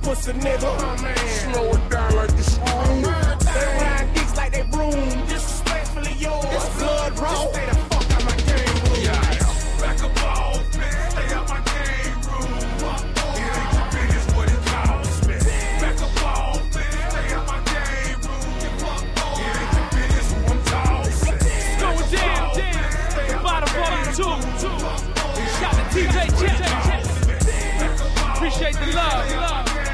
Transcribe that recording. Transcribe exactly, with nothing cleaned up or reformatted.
pussy nigga. Slow it down like the screw. They ride dicks like they broom. Disrespectfully yours. It's blood raw. Stay the fuck out my game room. Yeah, back up off, man. Stay out my game room. It ain't your business what it costs, man. Back up off, man. Stay out my game room. It ain't your business who I'm tossing. It's going down, down. The bottom volume two. Shout to T J Jet. Appreciate the love.